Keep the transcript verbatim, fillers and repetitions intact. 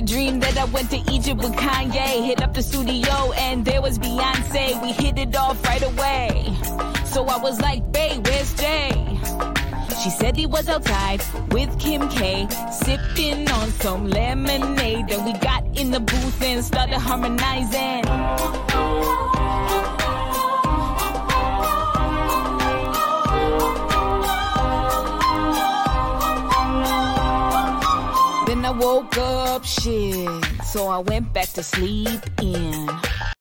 dream that I went to Egypt with Kanye. Hit up the studio and there was Beyonce. We hit it off right away. So I was like, babe, where's Jay? She said he was outside with Kim K, sipping on some lemonade. Then we got in the booth and started harmonizing. Then I woke up, shit, so I went back to sleep in